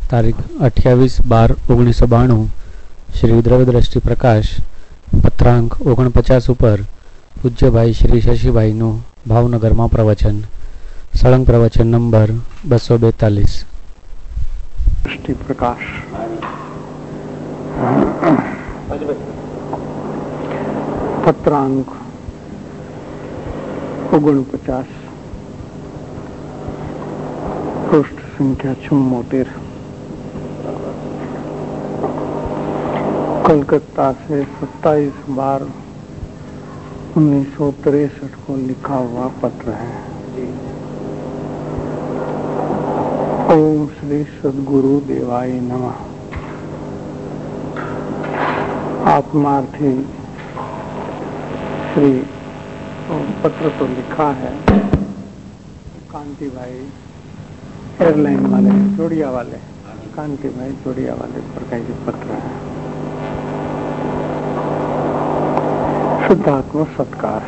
તારીખ 28/12/1992 શ્રી દ્રવ્યદ્રષ્ટિ પ્રકાશ પત્રાંક 49 ઉપર પૂજ્યભાઈ શ્રી શશીભાઈનું ભાવનગરમાં પ્રવચન સળંગ પ્રવચન નંબર 242 दृष्टि प्रकाश पत्रांक 49 पृष्ठ संख्या 74 कलकत्ता से 27/12/1963 को लिखा हुआ पत्र है। ओम श्री सद्गुरु देवाय नमः। आत्मार्थी श्री पत्र तो लिखा है, कांति भाई एयरलाइन वाले जोड़िया वाले कांति भाई जोड़िया वाले पर का ये पत्र है। शुद्धात्म सत्कार।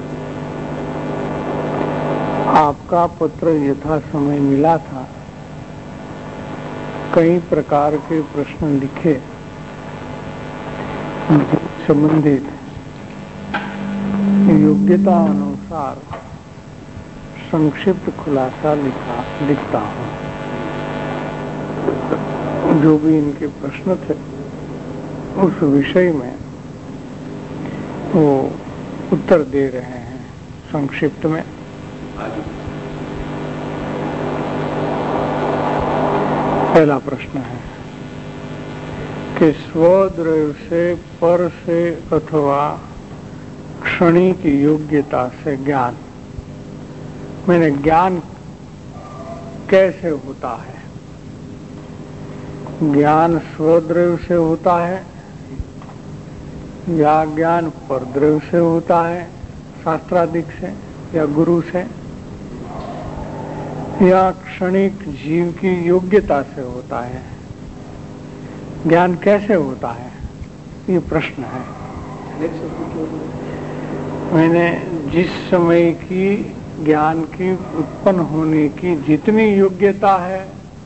आपका पत्र यथा समय मिला था। कई प्रकार के प्रश्न लिखे, संबंधित योग्यता अनुसार संक्षिप्त खुलासा लिखता हूँ। जो भी इनके प्रश्न थे उस विषय में वो उत्तर दे रहे हैं संक्षिप्त में। पहला प्रश्न है कि स्वद्रव्य से, पर से अथवा क्षणिक योग्यता से ज्ञान, मैंने ज्ञान कैसे होता है? ज्ञान स्वद्रव्य से होता है या ज्ञान परद्रव्य से होता है, शास्त्रादिक से या गुरु से, या क्षणिक जीव की योग्यता से होता है? ज्ञान कैसे होता है, ये प्रश्न है। मैंने जिस समय की ज्ञान की उत्पन्न होने की जितनी योग्यता है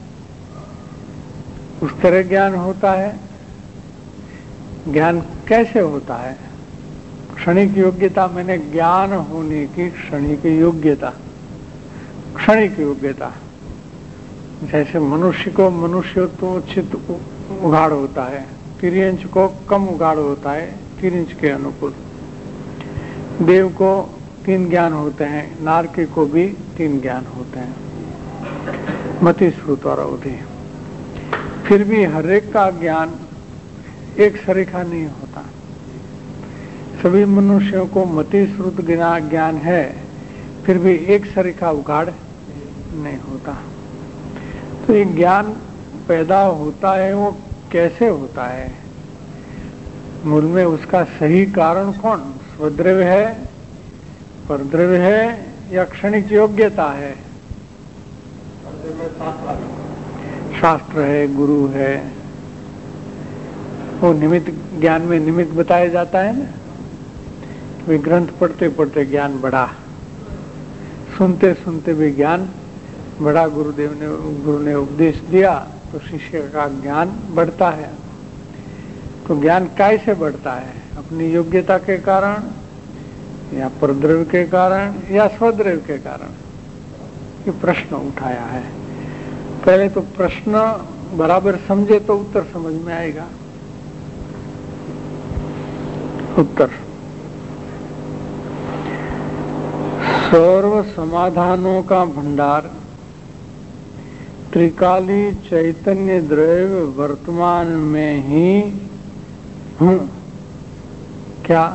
उस तरह ज्ञान होता है। ज्ञान कैसे होता है? क्षणिक योग्यता, मैंने ज्ञान होने की क्षणिक योग्यता, क्षणिक योग्यता। जैसे मनुष्य को मनुष्यत्व चित्त उगाड़ होता है, तिर्यंच को कम उगाड़ होता है तिर्यंच के अनुकूल। देव को 3 ज्ञान होते हैं, नारकी को भी 3 ज्ञान होते हैं, मति श्रुत और अवधि। फिर भी हर एक का ज्ञान एक सरीखा नहीं होता। सभी मनुष्यों को मति श्रुत ज्ञान है, फिर भी एक सरीखा उगाड़ नहीं होता। तो ये ज्ञान पैदा होता है, वो कैसे होता है? मूल में उसका सही कारण कौन? स्वद्रव्य है, परद्रव्य है या क्षणिक योग्यता है? शास्त्र है, गुरु है। वो निमित्त, ज्ञान में निमित्त बताया जाता है ना। वे ग्रंथ पढ़ते पढ़ते ज्ञान बढ़ा, सुनते सुनते भी ज्ञान बड़ा। गुरु ने उपदेश दिया तो शिष्य का ज्ञान बढ़ता है। तो ज्ञान कैसे बढ़ता है? अपनी योग्यता के कारण या परद्रव्य के कारण या स्वद्रव्य के कारण? ये प्रश्न उठाया है। पहले तो प्रश्न बराबर समझे तो उत्तर समझ में आएगा। उत्तर: सर्व समाधानों का भंडार त्रिकाली चैतन्य द्रव्य वर्तमान में ही हूँ। क्या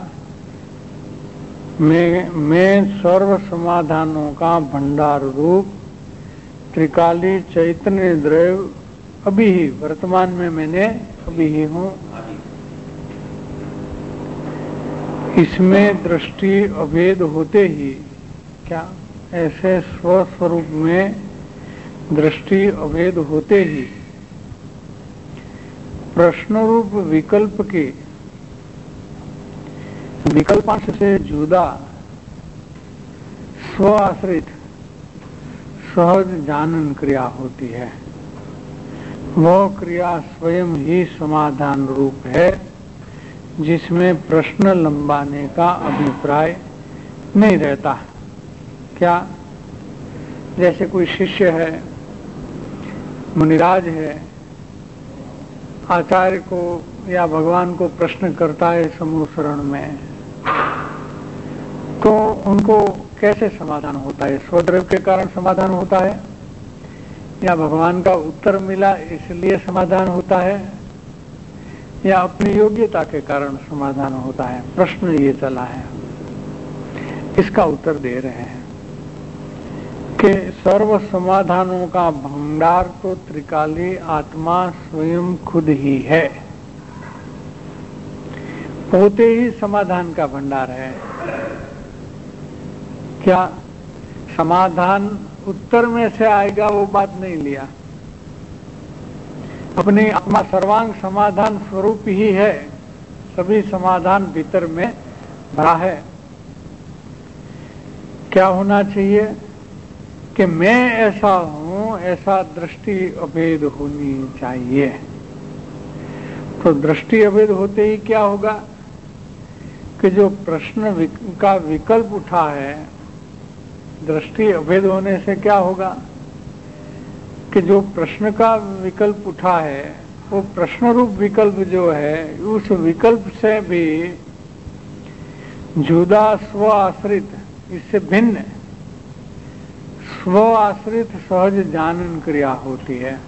मैं सर्व समाधानों का भंडार रूप त्रिकाली चैतन्य द्रव्य अभी ही, वर्तमान में मैंने अभी ही हूँ। इसमें दृष्टि अभेद होते ही, क्या ऐसे स्वस्वरूप में दृष्टि अभेद होते ही प्रश्न रूप विकल्प के विकल्पांश से जुदा स्व आश्रित सहज जानन क्रिया होती है। वह क्रिया स्वयं ही समाधान रूप है, जिसमें प्रश्न लंबाने का अभिप्राय नहीं रहता। क्या? जैसे कोई शिष्य है, मुनिराज है, आचार्य को या भगवान को प्रश्न करता है समूह शरण में, तो उनको कैसे समाधान होता है? स्वद्रव्य के कारण समाधान होता है, या भगवान का उत्तर मिला इसलिए समाधान होता है, या अपनी योग्यता के कारण समाधान होता है? प्रश्न ये चला है, इसका उत्तर दे रहे हैं कि सर्व समाधानों का भंडार तो त्रिकाली आत्मा स्वयं खुद ही है, पोते ही समाधान का भंडार है। क्या समाधान उत्तर में से आएगा वो बात नहीं लिया, अपनी आत्मा सर्वांग समाधान स्वरूप ही है, सभी समाधान भीतर में भरा है। क्या होना चाहिए कि मैं ऐसा हूं, ऐसा दृष्टि अभेद होनी चाहिए। तो दृष्टि अभेद होते ही क्या होगा कि जो प्रश्न का विकल्प उठा है, दृष्टि अभेद होने से क्या होगा कि जो प्रश्न का विकल्प उठा है, वो प्रश्न रूप विकल्प जो है, उस विकल्प से भी जुदा स्व आश्रित, इससे भिन्न स्व आश्रित सहज जानन क्रिया होती है।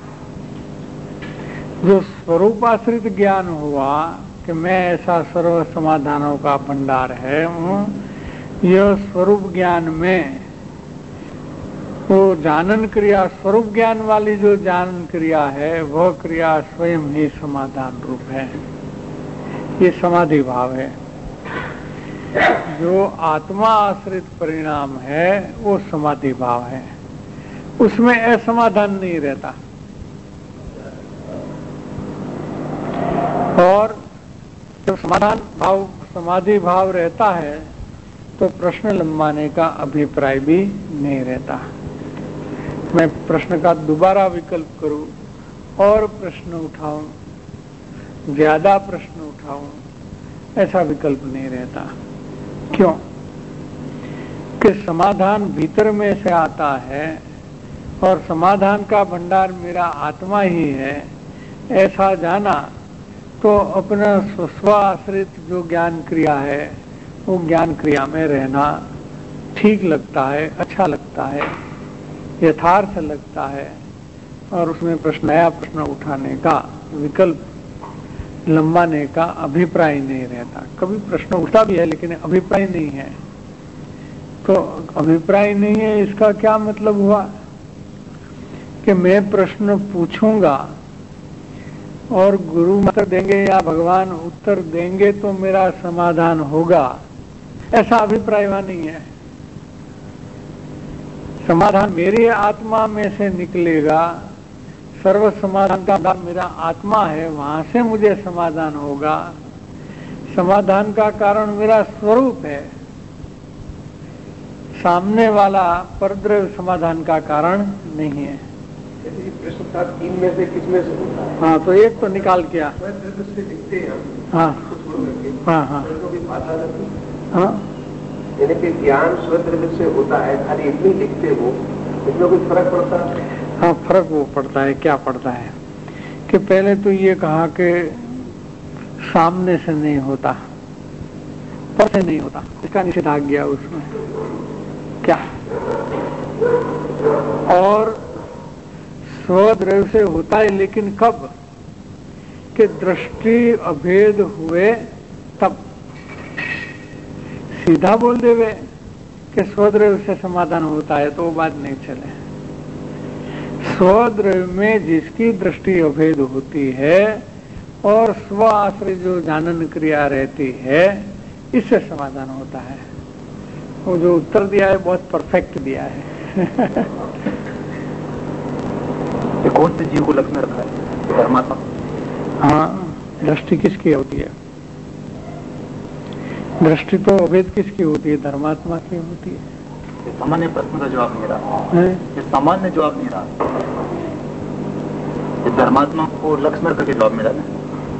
जो स्वरूप आश्रित ज्ञान हुआ कि मैं ऐसा सर्व समाधानों का भंडार है, यह स्वरूप ज्ञान में वो जानन क्रिया, स्वरूप ज्ञान वाली जो जानन क्रिया है, वह क्रिया स्वयं ही समाधान रूप है। ये समाधि भाव है। जो आत्मा आश्रित परिणाम है वो समाधि भाव है, उसमें असमाधान नहीं रहता। और जब समाधान भाव, समाधि भाव रहता है तो प्रश्न लंबाने का अभिप्राय भी नहीं रहता। मैं प्रश्न का दोबारा विकल्प करूं और प्रश्न उठाऊं, ज्यादा प्रश्न उठाऊं, ऐसा विकल्प नहीं रहता। क्यों? कि समाधान भीतर में से आता है और समाधान का भंडार मेरा आत्मा ही है, ऐसा जाना तो अपना स्व आश्रित जो ज्ञान क्रिया है, वो ज्ञान क्रिया में रहना ठीक लगता है, अच्छा लगता है, यथार्थ लगता है, और उसमें नया प्रश्न उठाने का विकल्प लंबाने का अभिप्राय नहीं रहता। कभी प्रश्न उठा भी है लेकिन अभिप्राय नहीं है। तो अभिप्राय नहीं है, इसका क्या मतलब हुआ कि मैं प्रश्न पूछूंगा और गुरु उत्तर देंगे या भगवान उत्तर देंगे तो मेरा समाधान होगा, ऐसा अभिप्राय वहां नहीं है। समाधान मेरी आत्मा में से निकलेगा, सर्व समाधान का मेरा आत्मा है, वहां से मुझे समाधान होगा। समाधान का कारण मेरा स्वरूप है, सामने वाला परद्रव्य समाधान का कारण नहीं है। प्रश्न तीन में से किस में से होता है? हाँ, तो एक तो निकाल किया। हाँ हाँ हाँ हाँ, यानी कि ज्ञान स्वद्रव्य से होता है, खाली इतनी लिखते हो, इसमें कुछ फर्क पड़ता है? हाँ, फर्क वो पड़ता है। क्या पड़ता है कि पहले तो ये कहा कि सामने से नहीं होता, पर से नहीं होता, इसका निषेध आ गया उसमें। क्या? और स्वद्रव्य से होता है, लेकिन कब? कि दृष्टि अभेद हुए तब। सीधा बोल देवे कि स्वद्रव्य से समाधान होता है तो वो बात नहीं चले। स्वद्रव्य में जिसकी दृष्टि अभेद होती है और स्व आश्रय जो जानन क्रिया रहती है, इससे समाधान होता है। वो जो उत्तर दिया है बहुत परफेक्ट दिया है। कौन से जीव को लक्ष्य में रखा है? धर्मात्मा। हाँ, दृष्टि किसकी होती है? दृष्टि तो अभेद किसकी होती है? धर्मात्मा की होती है। सामान्य प्रश्न का जवाब नहीं रहा है, ये सामान्य जवाब नहीं रहा। धर्मात्मा को लक्ष्मण करके जवाब मिला ना।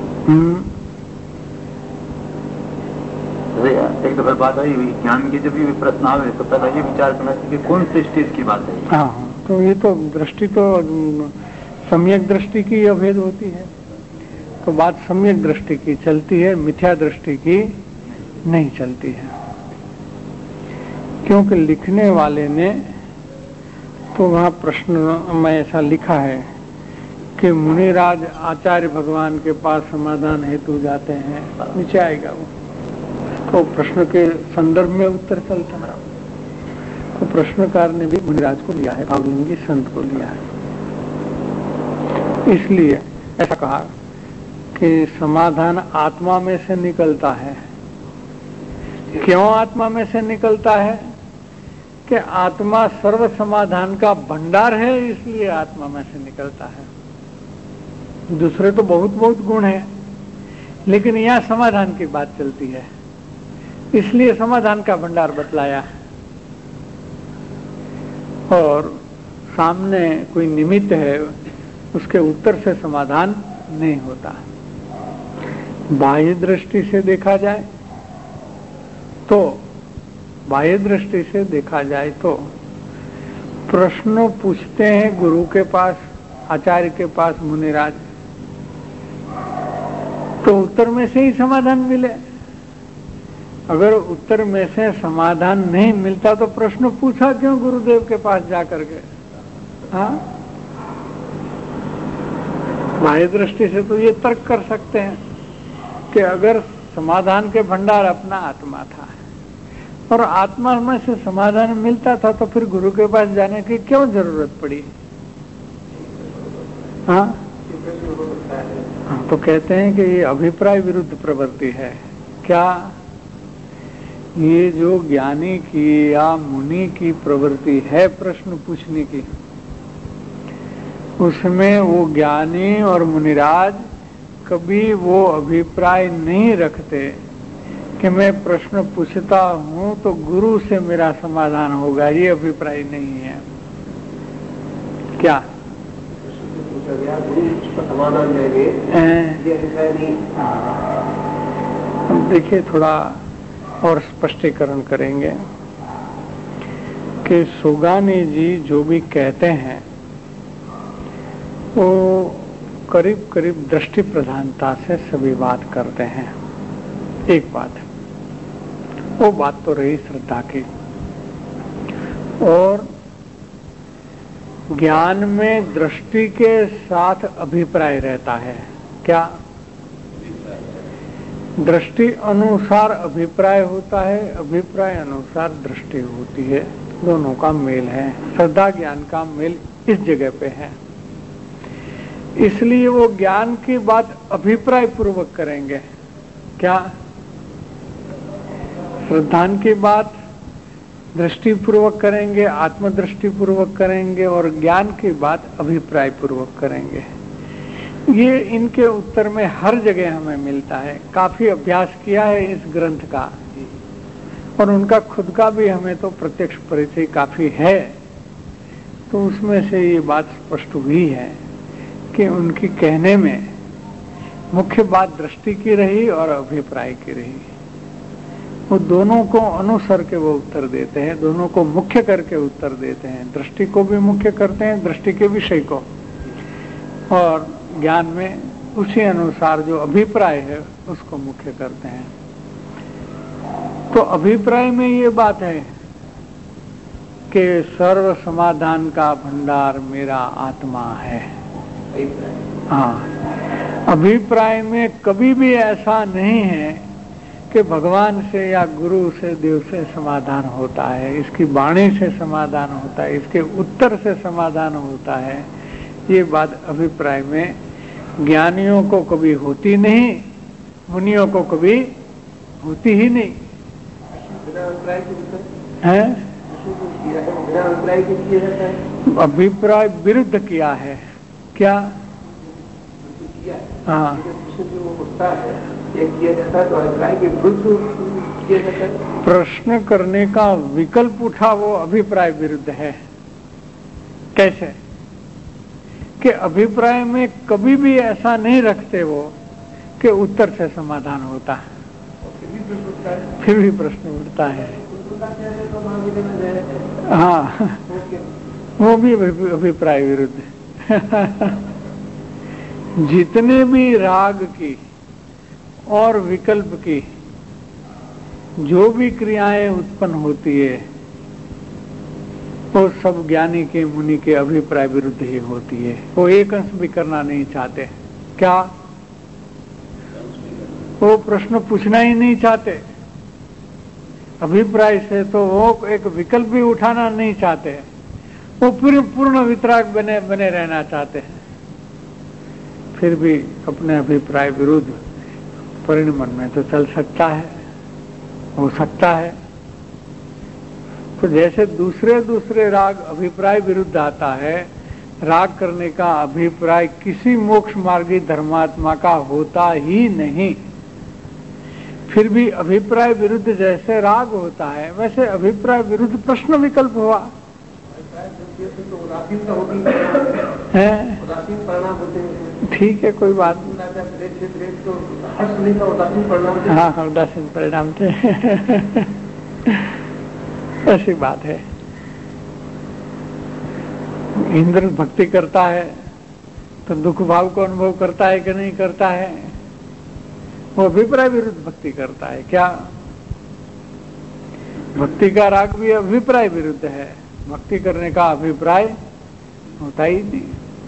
एक दफा बात आई हुई ज्ञान की, जब भी प्रश्न आवे तो पहले ये विचार करना चाहिए कि कौन से स्टेज की बात है। हाँ, तो ये तो दृष्टि तो सम्यक दृष्टि की अभेद होती है, तो बात सम्यक दृष्टि की चलती है, मिथ्या दृष्टि की नहीं चलती है। क्योंकि लिखने वाले ने तो वहाँ प्रश्न में ऐसा लिखा है कि मुनिराज आचार्य भगवान के पास समाधान हेतु जाते हैं, नीचे आएगा वो, तो प्रश्न के संदर्भ में उत्तर चलता है। तो प्रश्नकार ने भी मुनिराज को लिया है, भावलिंगी संत को लिया है। इसलिए ऐसा कहा कि समाधान आत्मा में से निकलता है। क्यों आत्मा में से निकलता है? कि आत्मा सर्व समाधान का भंडार है, इसलिए आत्मा में से निकलता है। दूसरे तो बहुत बहुत गुण है, लेकिन यहाँ समाधान की बात चलती है, इसलिए समाधान का भंडार बतलाया। और सामने कोई निमित्त है, उसके उत्तर से समाधान नहीं होता। बाह्य दृष्टि से देखा जाए तो प्रश्न पूछते हैं गुरु के पास, आचार्य के पास मुनिराज, तो उत्तर में से ही समाधान मिले। अगर उत्तर में से समाधान नहीं मिलता तो प्रश्न पूछा क्यों गुरुदेव के पास जाकर के? हाँ, बाह्य दृष्टि से तो ये तर्क कर सकते हैं कि अगर समाधान के भंडार अपना आत्मा था और आत्मा में से समाधान मिलता था तो फिर गुरु के पास जाने की क्यों जरूरत पड़ी? हाँ, तो कहते हैं कि ये अभिप्राय विरुद्ध प्रवृत्ति है। क्या? ये जो ज्ञानी की या मुनि की प्रवृत्ति है प्रश्न पूछने की, उसमें वो ज्ञानी और मुनिराज कभी वो अभिप्राय नहीं रखते कि मैं प्रश्न पूछता हूं तो गुरु से मेरा समाधान होगा। ये अभिप्राय नहीं है। क्या समाधान देंगे? हम देखिए, थोड़ा और स्पष्टीकरण करेंगे कि सुगानी जी जो भी कहते हैं वो करीब करीब दृष्टि प्रधानता से सभी बात करते हैं। एक बात, वो बात तो रही श्रद्धा की, और ज्ञान में दृष्टि के साथ अभिप्राय रहता है। क्या? दृष्टि अनुसार अभिप्राय होता है, अभिप्राय अनुसार दृष्टि होती है, दोनों का मेल है। श्रद्धा ज्ञान का मेल इस जगह पे है, इसलिए वो ज्ञान की बात अभिप्राय पूर्वक करेंगे। क्या? श्रद्धान की बात दृष्टि पूर्वक करेंगे, आत्मदृष्टि पूर्वक करेंगे, और ज्ञान की बात अभिप्राय पूर्वक करेंगे। ये इनके उत्तर में हर जगह हमें मिलता है। काफी अभ्यास किया है इस ग्रंथ का, और उनका खुद का भी हमें तो प्रत्यक्ष परिचय काफी है, तो उसमें से ये बात स्पष्ट हुई है कि उनकी कहने में मुख्य बात दृष्टि की रही और अभिप्राय की रही। वो दोनों को अनुसर के वो उत्तर देते हैं, दोनों को मुख्य करके उत्तर देते हैं। दृष्टि को भी मुख्य करते हैं, दृष्टि के विषय को, और ज्ञान में उसी अनुसार जो अभिप्राय है उसको मुख्य करते हैं। तो अभिप्राय में ये बात है कि सर्व समाधान का भंडार मेरा आत्मा है। हाँ, अभिप्राय में कभी भी ऐसा नहीं है कि भगवान से या गुरु से, देव से समाधान होता है, इसकी वाणी से समाधान होता है, इसके उत्तर से समाधान होता है। ये बात अभिप्राय में ज्ञानियों को कभी होती नहीं, मुनियों को कभी होती ही नहीं है। अभिप्राय विरुद्ध किया है। क्या? हाँ, प्रश्न करने का विकल्प उठा, वो अभिप्राय विरुद्ध है। कैसे? कि अभिप्राय में कभी भी ऐसा नहीं रखते वो कि उत्तर से समाधान होता है, फिर भी प्रश्न उठता है। हाँ, वो भी अभिप्राय विरुद्ध जितने भी राग की और विकल्प की जो भी क्रियाएं उत्पन्न होती है वो सब ज्ञानी के मुनि के अभिप्राय विरुद्ध ही होती है। वो एक अंश भी करना नहीं चाहते। क्या? वो प्रश्न पूछना ही नहीं चाहते। अभिप्राय से तो वो एक विकल्प भी उठाना नहीं चाहते। वो पूर्ण वितराग बने रहना चाहते हैं। फिर भी अपने अभिप्राय विरुद्ध परिणमन में तो चल सकता है, हो सकता है। तो जैसे दूसरे राग अभिप्राय विरुद्ध आता है, राग करने का अभिप्राय किसी मोक्ष मार्गी धर्मात्मा का होता ही नहीं। फिर भी अभिप्राय विरुद्ध जैसे राग होता है वैसे अभिप्राय विरुद्ध प्रश्न विकल्प हुआ है। ठीक है, कोई बात नहीं। हाँ, उदासीन परिणाम थे। ऐसी बात है। इंद्र भक्ति करता है तो दुख भाव को अनुभव करता है कि नहीं करता है? वो अभिप्राय विरुद्ध भक्ति करता है। क्या? भक्ति का राग भी अभिप्राय विरुद्ध है। भक्ति करने का अभिप्राय होता ही नहीं।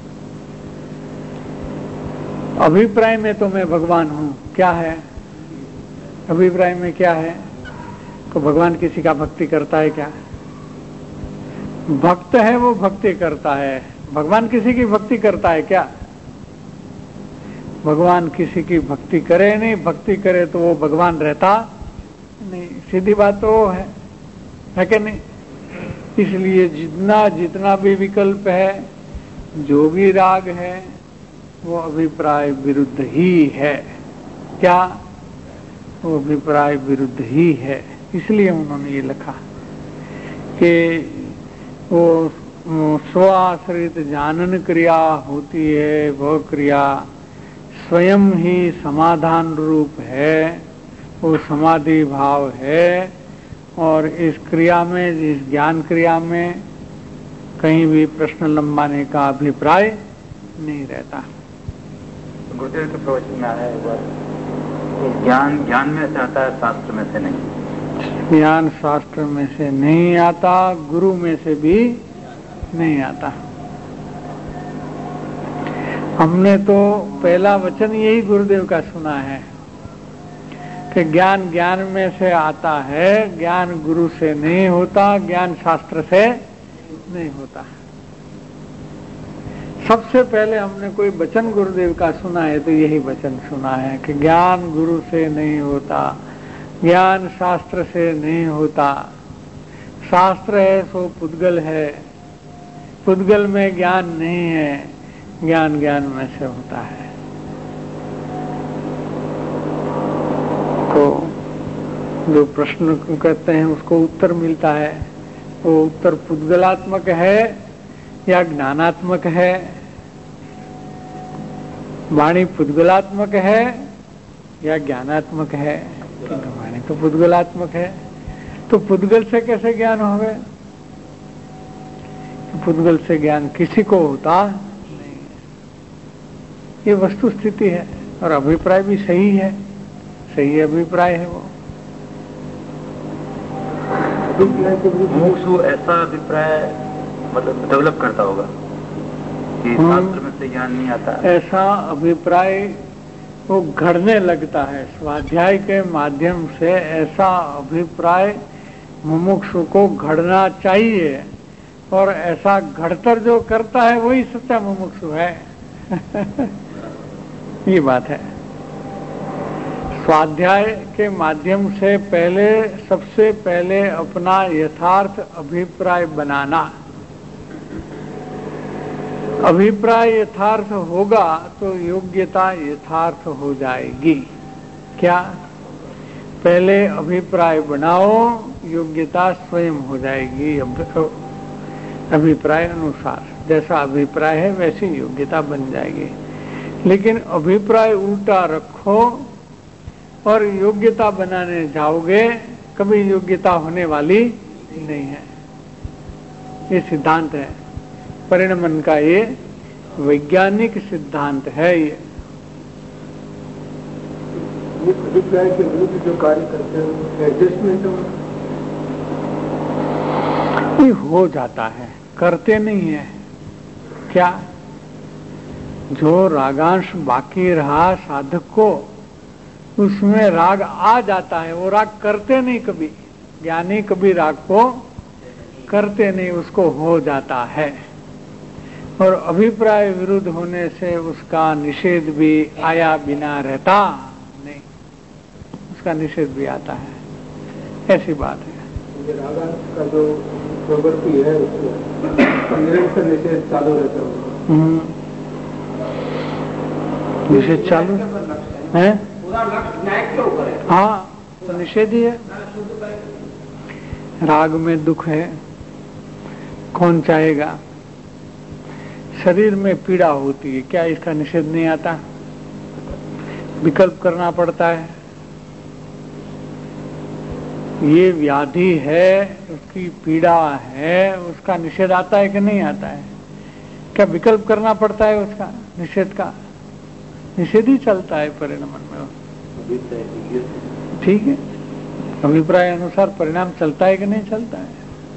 अभिप्राय में तो मैं भगवान हूं, क्या है? अभिप्राय में क्या है? तो भगवान किसी का भक्ति करता है क्या? भक्त है वो भक्ति करता है। भगवान किसी की भक्ति करता है क्या? भगवान किसी की भक्ति करे नहीं। भक्ति करे तो वो भगवान रहता नहीं। सीधी बात तो वो है कि नहीं? इसलिए जितना भी विकल्प है, जो भी राग है, वो अभिप्राय विरुद्ध ही है। क्या? वो अभिप्राय विरुद्ध ही है। इसलिए उन्होंने ये लिखा कि वो स्वाश्रित जानन क्रिया होती है, वह क्रिया स्वयं ही समाधान रूप है, वो समाधि भाव है। और इस क्रिया में, इस ज्ञान क्रिया में कहीं भी प्रश्न लंबाने का अभिप्राय नहीं रहता। गुरुदेव के प्रवचन में आया है ज्ञान में से आता है, शास्त्र में से नहीं। ज्ञान शास्त्र में से नहीं आता, गुरु में से भी नहीं आता। हमने तो पहला वचन यही गुरुदेव का सुना है कि ज्ञान में से आता है, ज्ञान गुरु से नहीं होता, ज्ञान शास्त्र से नहीं होता। सबसे पहले हमने कोई वचन गुरुदेव का सुना है तो यही वचन सुना है कि ज्ञान गुरु से नहीं होता, ज्ञान शास्त्र से नहीं होता। शास्त्र है सो पुद्गल है, पुद्गल में ज्ञान नहीं है, ज्ञान में से होता है। तो जो प्रश्न कहते हैं उसको उत्तर मिलता है, वो उत्तर पुद्गलात्मक है या ज्ञानात्मक है? वाणी पुद्गलात्मक है या ज्ञानात्मक है? वाणी तो पुद्गलात्मक है। तो पुद्गल से कैसे ज्ञान होवे? पुद्गल से ज्ञान किसी को होता नहीं। ये वस्तु स्थिति है और अभिप्राय भी सही है, सही अभिप्राय है वो। मुमुक्षु ऐसा अभिप्राय मतलब डेवलप करता होगा कि शास्त्र में से ज्ञान नहीं आता, ऐसा अभिप्राय वो घड़ने लगता है। स्वाध्याय के माध्यम से ऐसा अभिप्राय मुमुक्षु को घड़ना चाहिए और ऐसा घड़तर जो करता है वही सच्चा मुमुक्षु है। ये बात है। स्वाध्याय के माध्यम से सबसे पहले अपना यथार्थ अभिप्राय बनाना। अभिप्राय यथार्थ होगा तो योग्यता यथार्थ हो जाएगी। क्या? पहले अभिप्राय बनाओ, योग्यता स्वयं हो जाएगी अभिप्राय अनुसार। जैसा अभिप्राय है वैसी योग्यता बन जाएगी। लेकिन अभिप्राय उल्टा रखो और योग्यता बनाने जाओगे, कभी योग्यता होने वाली नहीं है। ये सिद्धांत है परिणमन का, ये वैज्ञानिक सिद्धांत है। ये अभिप्राय के विरुद्ध जो कार्य करते हैं एडजस्टमेंट ये हो जाता है, करते नहीं है। क्या जो रागांश बाकी रहा साधक को, उसमें राग आ जाता है, वो राग करते नहीं कभी। ज्ञानी कभी राग को करते नहीं, उसको हो जाता है। और अभिप्राय विरुद्ध होने से उसका निषेध भी आया बिना रहता नहीं, उसका निषेध भी आता है। ऐसी बात है। रागांश का जो प्रवृत्ति है उसमें निरंतर निषेध चालू रहता है। निषेध चालू है, पूरा लक्ष्य न्याय के ऊपर है। हाँ तो निषेध ही है। राग में दुख है, कौन चाहेगा? शरीर में पीड़ा होती है, क्या इसका निषेध नहीं आता? विकल्प करना पड़ता है। ये व्याधि है, उसकी पीड़ा है, उसका निषेध आता है कि नहीं आता है? क्या विकल्प करना पड़ता है उसका निषेध का? निषेध ही चलता है परिणाम में। ठीक है, अभिप्राय अनुसार परिणाम चलता है कि नहीं चलता है?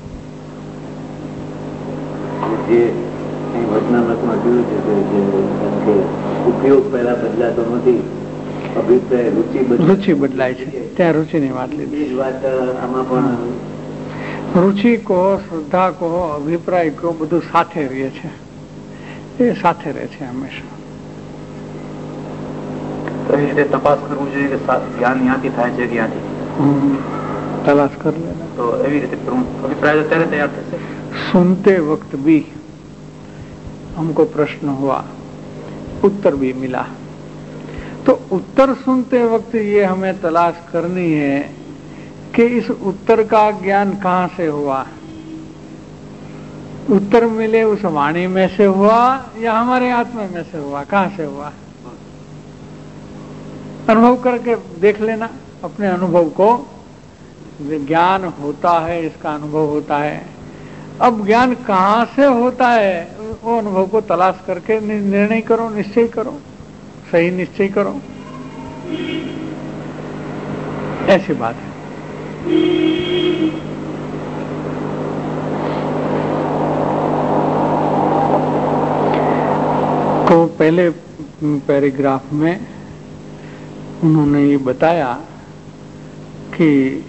उपयोग पहला बदला तो नहीं, अभिप्राय रुचि बदलाय છે, ત્યાં रुचिની વાત લીધી। रुचि को, श्रद्धा को, अभिप्राय को બધું સાથે રહે છે, એ સાથે રહે છે હંમેશા। તો એ રીતે તપાસ કરવું જોઈએ કે જ્ઞાન ન્યાથી થાય છે કે ન્યાથી તલાશ કરી લેना। તો એવી રીતે અભિપ્રાય તો ત્યારે તૈયાર થશે। सुनते वक्त भी हमको प्रश्न हुआ, उत्तर भी मिला, तो उत्तर सुनते वक्त ये हमें तलाश करनी है कि इस उत्तर का ज्ञान कहाँ से हुआ। उत्तर मिले उस वाणी में से हुआ या हमारे आत्मा में से हुआ, कहाँ से हुआ? अनुभव करके देख लेना अपने अनुभव को। ज्ञान होता है, इसका अनुभव होता है। अब ज्ञान कहाँ से होता है, वो अनुभव को तलाश करके निर्णय करो, निश्चय करो, सही निश्चय करो। ऐसी बात है। तो पहले पैराग्राफ में उन्होंने ये बताया कि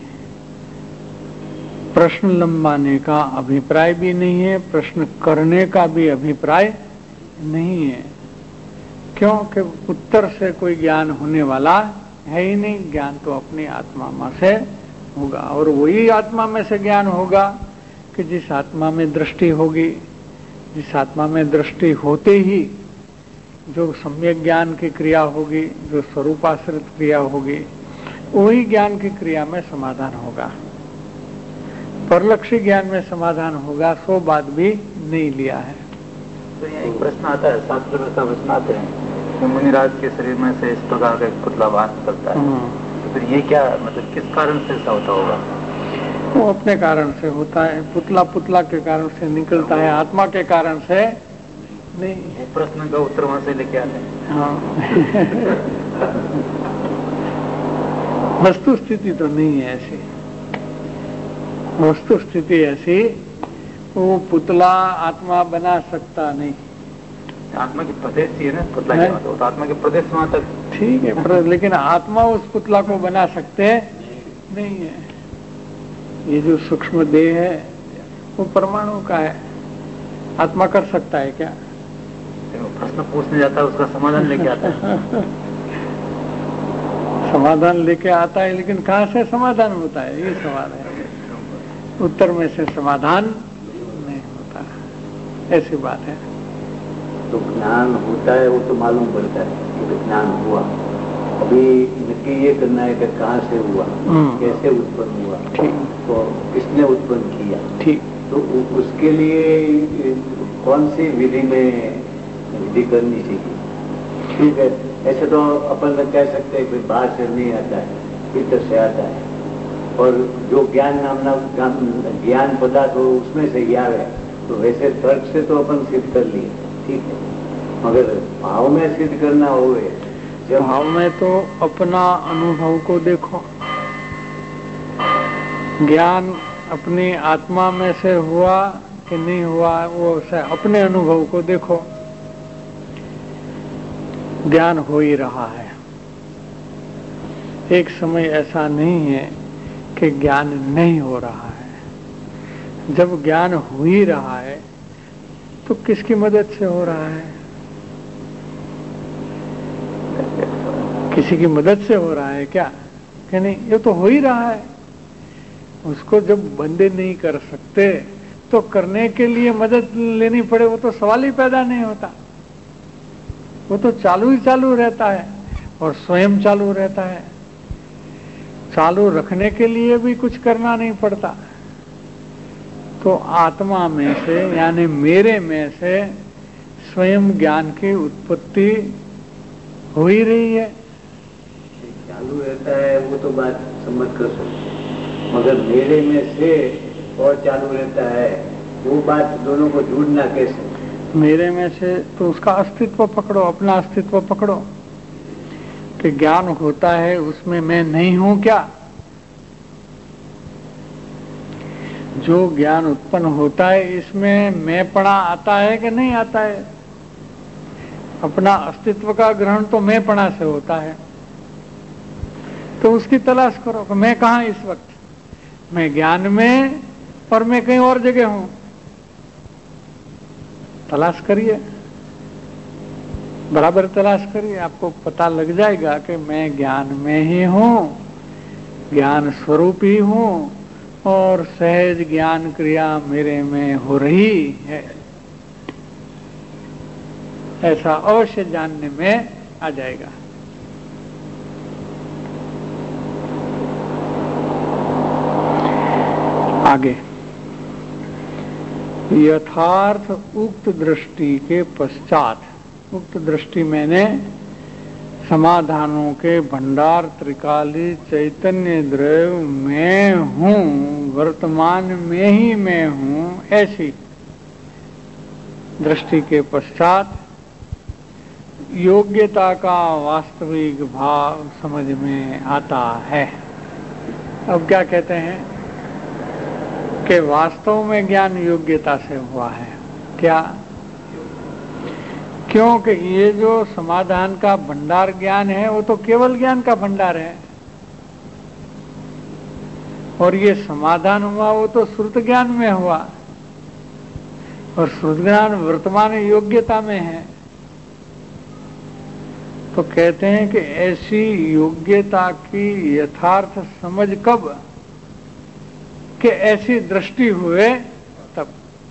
प्रश्न लंबाने का अभिप्राय भी नहीं है, प्रश्न करने का भी अभिप्राय नहीं है। क्योंकि उत्तर से कोई ज्ञान होने वाला है ही नहीं। ज्ञान तो अपनी आत्मा में से होगा, और वही आत्मा में से ज्ञान होगा कि जिस आत्मा में दृष्टि होगी, जिस आत्मा में दृष्टि होते ही जो सम्यक ज्ञान की क्रिया होगी, जो स्वरूपाश्रित क्रिया होगी, वही ज्ञान की क्रिया में समाधान होगा। परलक्षी ज्ञान में समाधान होगा, सो बात भी नहीं लिया है। तो यहाँ एक प्रश्न आता है, शास्त्र में सब प्रश्न आते हैं कि मुनिराज के शरीर में से इस प्रकार का एक पुतला बाहर निकलता है, तो फिर ये क्या मतलब किस कारण से ऐसा होता होगा? वो अपने कारण से होता है। पुतला के कारण से निकलता है, आत्मा के कारण से नहीं। वो प्रश्न का उत्तर वहां से लेके आते हैं। हाँ वस्तु स्थिति तो नहीं है ऐसी। वस्तु स्थिति ऐसी, वो पुतला आत्मा बना सकता नहीं। आत्मा के प्रदेश ही है ना पुतला के, तो आत्मा के प्रदेश वहां तक ठीक है, लेकिन आत्मा उस पुतला को बना सकते नहीं है। ये जो सूक्ष्म देह है वो परमाणु का है, आत्मा कर सकता है क्या? प्रश्न पूछने जाता है, उसका समाधान लेके आता है। समाधान लेके आता है, लेकिन कहाँ से समाधान होता है, ये सवाल है। उत्तर में से समाधान नहीं होता, ऐसी बात है। तो ज्ञान होता है वो तो मालूम पड़ता है कि ज्ञान हुआ। अभी नक्की ये करना है कि कहाँ से हुआ, कैसे उत्पन्न हुआ, ठीक, तो किसने उत्पन्न किया, ठीक। तो उसके लिए कौन सी विधि में विधि करनी चाहिए? ठीक है, ऐसे तो अपन कह सकते हैं कि बाहर से नहीं आता है, भीतर से आता है, और जो ज्ञान नामना ज्ञान पदार्थ हो उसमें से ही आवे, तो वैसे तर्क से तो अपन सिद्ध कर लिए, ठीक है, मगर भाव में सिद्ध करना हो, जब भाव में तो अपना अनुभव को देखो। ज्ञान अपनी आत्मा में से हुआ कि नहीं हुआ, वो अपने अनुभव को देखो। ज्ञान हो ही रहा है, एक समय ऐसा नहीं है कि ज्ञान नहीं हो रहा है। जब ज्ञान हो ही रहा है तो किसकी मदद से हो रहा है? किसी की मदद से हो रहा है क्या? कि नहीं, ये तो हो ही रहा है। उसको जब बंदे नहीं कर सकते तो करने के लिए मदद लेनी पड़े, वो तो सवाल ही पैदा नहीं होता। वो तो चालू ही चालू रहता है और स्वयं चालू रहता है। चालू रखने के लिए भी कुछ करना नहीं पड़ता। तो आत्मा में से यानी मेरे में से स्वयं ज्ञान की उत्पत्ति हो ही रही है। चालू रहता है वो तो बात समझ कर सकते, मगर मेरे में से और चालू रहता है वो बात दोनों को जोड़ना कैसे? मेरे में से तो उसका अस्तित्व पकड़ो, अपना अस्तित्व पकड़ो कि ज्ञान होता है उसमें मैं नहीं हूं क्या? जो ज्ञान उत्पन्न होता है इसमें मैंपना आता है कि नहीं आता है? अपना अस्तित्व का ग्रहण तो मैंपना से होता है। तो उसकी तलाश करो कि मैं कहां इस वक्त, मैं ज्ञान में और मैं कहीं और जगह हूं। तलाश करिए, बराबर तलाश करिए, आपको पता लग जाएगा कि मैं ज्ञान में ही हूं, ज्ञान स्वरूप ही हूं और सहज ज्ञान क्रिया मेरे में हो रही है। ऐसा अवश्य जानने में आ जाएगा। आगे यथार्थ उक्त दृष्टि के पश्चात, उक्त दृष्टि मैंने समाधानों के भंडार त्रिकाली चैतन्य द्रव्य मैं हूं, वर्तमान में ही मैं हूं, ऐसी दृष्टि के पश्चात योग्यता का वास्तविक भाव समझ में आता है। अब क्या कहते हैं कि वास्तव में ज्ञान योग्यता से हुआ है। क्या? क्योंकि ये जो समाधान का भंडार ज्ञान है वो तो केवल ज्ञान का भंडार है, और ये समाधान हुआ वो तो श्रुत ज्ञान में हुआ, और श्रुत ज्ञान वर्तमान योग्यता में है। तो कहते हैं कि ऐसी योग्यता की यथार्थ समझ कब? कि ऐसी दृष्टि हुए तब।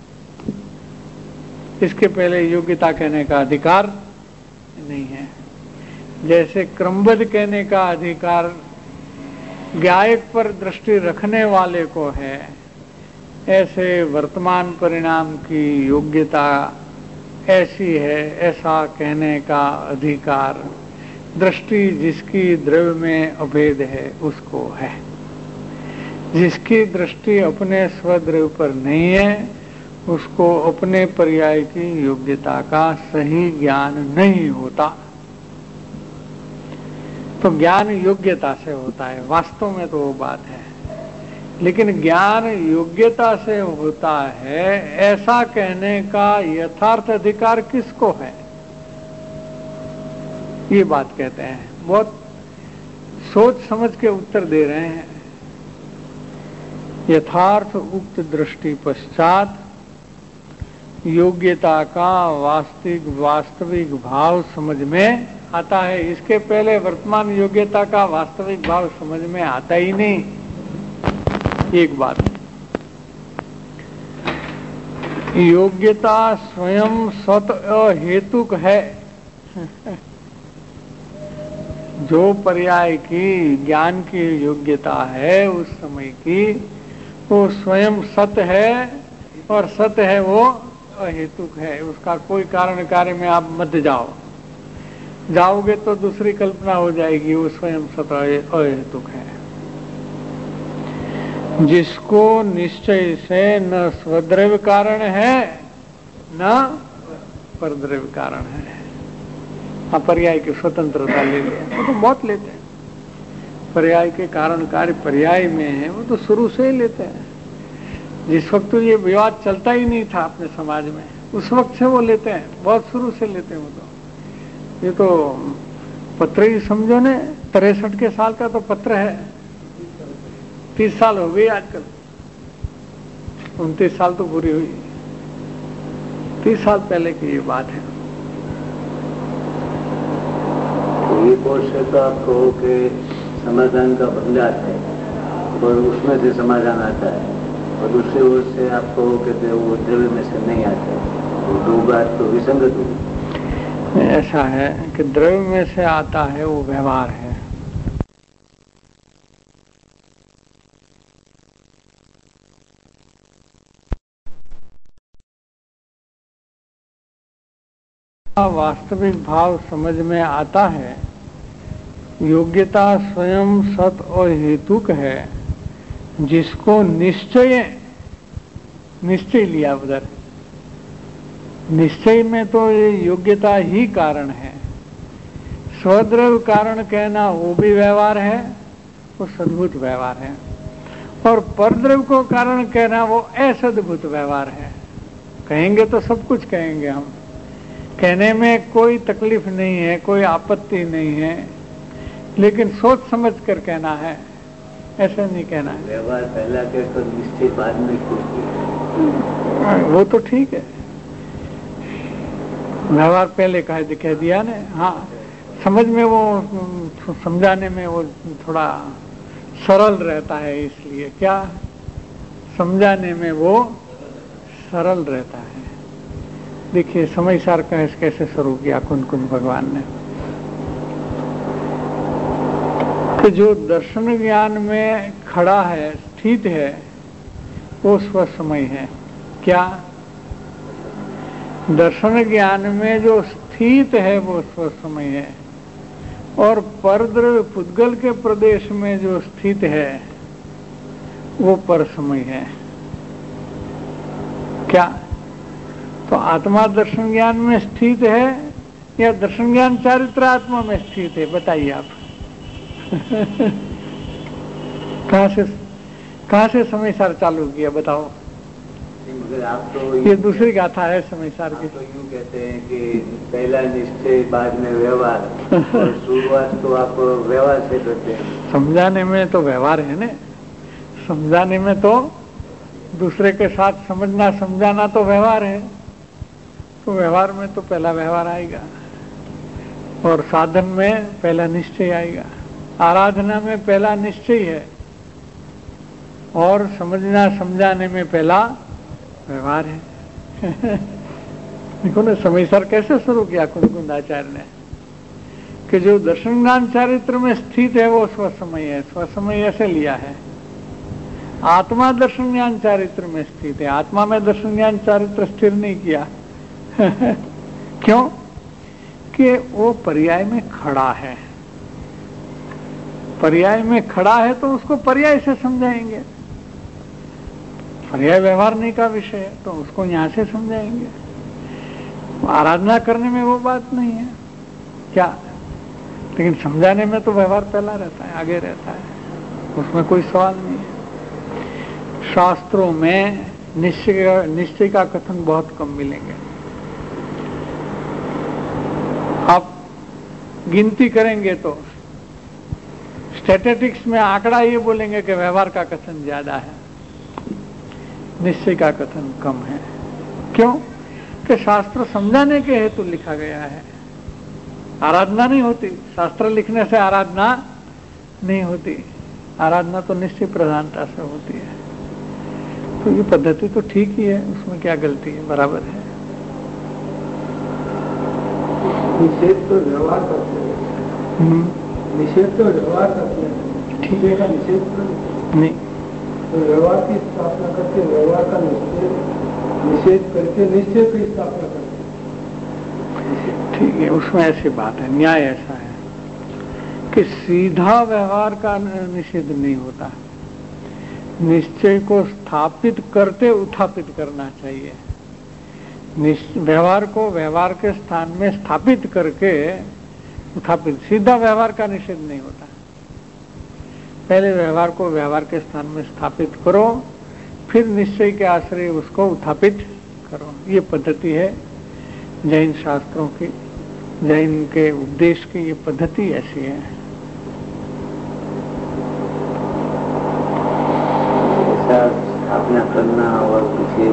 इसके पहले योग्यता कहने का अधिकार नहीं है। जैसे क्रमबद्ध कहने का अधिकार ज्ञायक पर दृष्टि रखने वाले को है, ऐसे वर्तमान परिणाम की योग्यता ऐसी है, ऐसा कहने का अधिकार दृष्टि जिसकी द्रव्य में अभेद है उसको है। जिसकी दृष्टि अपने स्वद्रव्य पर नहीं है उसको अपने पर्याय की योग्यता का सही ज्ञान नहीं होता। तो ज्ञान योग्यता से होता है, वास्तव में तो वो बात है, लेकिन ज्ञान योग्यता से होता है ऐसा कहने का यथार्थ अधिकार किसको है? ये बात कहते हैं। बहुत सोच समझ के उत्तर दे रहे हैं। यथार्थ उक्त दृष्टि पश्चात योग्यता का वास्तविक भाव समझ में आता है। इसके पहले वर्तमान योग्यता का वास्तविक भाव समझ में आता ही नहीं। एक बात, योग्यता स्वयं स्वत अहेतुक है। जो पर्याय की ज्ञान की योग्यता है उस समय की, वो स्वयं सत्य है, और सत्य है वो अहेतुक है, उसका कोई कारण कार्य में आप मत जाओ। जाओगे तो दूसरी कल्पना हो जाएगी, वो स्वयं सत अहेतुक है। जिसको निश्चय से न स्वद्रव्य कारण है न परद्रव्य कारण है। पर्याय की स्वतंत्रता ले लिया, वो तो बहुत लेते हैं। पर्याय के कारण कार्य पर्याय में है, वो तो शुरू से ही लेते हैं। जिस वक्त तो ये विवाद चलता ही नहीं था अपने समाज में, उस वक्त से वो लेते हैं, बहुत शुरू से लेते हैं वो तो। ये तो पत्र ही समझो ने, 63 के साल का तो पत्र है, 30 साल हो गई आजकल, 29 साल तो पूरी हुई, 30 साल पहले की ये बात है। एक ओर से तो आप कहो कि समाधान का भंडार है और उसमें से समाधान आता है, और दूसरी ओर से आप कहो कि वो द्रव्य में से नहीं आता है, तो दो बात तो विसंगत हुई। ऐसा है कि द्रव्य में से आता है, वो व्यवहार है। वास्तविक भाव समझ में आता है। योग्यता स्वयं सत और हेतुक है, जिसको निश्चय लिया उधर। निश्चय में तो ये योग्यता ही कारण है। स्वद्रव्य कारण कहना वो भी व्यवहार है, वो सद्भुत व्यवहार है। और परद्रव्य को कारण कहना वो असद्भुत व्यवहार है। कहेंगे तो सब कुछ कहेंगे हम, कहने में कोई तकलीफ नहीं है, कोई आपत्ति नहीं है, लेकिन सोच समझ कर कहना है, ऐसा नहीं कहना है। व्यवहार पहला कहकर तो निश्चय बाद में कुछ, वो तो ठीक है, व्यवहार पहले कह दिया ने। हाँ, समझ में वो, समझाने में वो थोड़ा सरल रहता है, इसलिए क्या समझाने में वो सरल रहता है। देखिए समय सार कैसे शुरू किया कुन भगवान ने, कि जो दर्शन ज्ञान में खड़ा है, स्थित है, वो स्वसमय है। क्या दर्शन ज्ञान में जो स्थित है वो स्वसमय है, और परद्रव्य पुद्गल के प्रदेश में जो स्थित है वो परसमय है। क्या तो आत्मा दर्शन ज्ञान में स्थित है या दर्शन ज्ञान चारित्र आत्मा में स्थित है? बताइए आप। कहां से समय सार चालू किया बताओ? मगर आप तो ये दूसरी गाथा है समय सार की। तो यूँ कहते हैं कि पहला निश्चय बाद में व्यवहार, और शुरुआत तो आप व्यवहार से करते हैं। समझाने में तो व्यवहार है ना, समझाने में तो दूसरे के साथ समझना समझाना तो व्यवहार है, तो व्यवहार में तो पहला व्यवहार आएगा, और साधन में पहला निश्चय आएगा। आराधना में पहला निश्चय है, और समझना समझाने में पहला व्यवहार है। देखो ना समय सर कैसे शुरू किया कुंदाचार्य ने, कि जो दर्शन ज्ञान चारित्र में स्थित है वो स्वसमय है। स्वसमय ऐसे लिया है। आत्मा दर्शन ज्ञान चारित्र में स्थित है, आत्मा में दर्शन ज्ञान चारित्र स्थिर नहीं किया। क्यों? कि वो पर्याय में खड़ा है। पर्याय में खड़ा है तो उसको पर्याय से समझाएंगे। पर्याय व्यवहारने का विषय है तो उसको यहां से समझाएंगे। आराधना करने में वो बात नहीं है क्या, लेकिन समझाने में तो व्यवहार पहला रहता है, आगे रहता है, उसमें कोई सवाल नहीं है। शास्त्रों में निश्चय का कथन बहुत कम मिलेंगे। आप गिनती करेंगे तो स्टैटिस्टिक्स में आंकड़ा ये बोलेंगे कि व्यवहार का कथन ज्यादा है, निश्चय का कथन कम है। क्यों? कि शास्त्र समझाने के हेतु लिखा गया है, आराधना नहीं होती। शास्त्र लिखने से आराधना नहीं होती, आराधना तो निश्चय प्रधानता से होती है। तो ये पद्धति तो ठीक ही है, उसमें क्या गलती है, बराबर है। निषेध तो व्यवहार करते हैं, निषेध तो व्यवहार करते हैं, ठीक है, निषेध तो नहीं, तो व्यवहार की स्थापना करके व्यवहार का निषेध निषेध करके निश्चय की स्थापना करते। ठीक है, उसमें ऐसी बात है, न्याय ऐसा है कि सीधा व्यवहार का निषेध नहीं होता, निश्चय को स्थापित करते उत्थापित करना चाहिए। व्यवहार को व्यवहार के स्थान में स्थापित करके उत्थापित, सीधा व्यवहार का निषेध नहीं होता। पहले व्यवहार को व्यवहार के स्थान में स्थापित करो, फिर निश्चय के आश्रय उसको उत्थापित करो। ये पद्धति है जैन शास्त्रों की, जैन के उपदेश की ये पद्धति ऐसी है। स्थापना करना और पीछे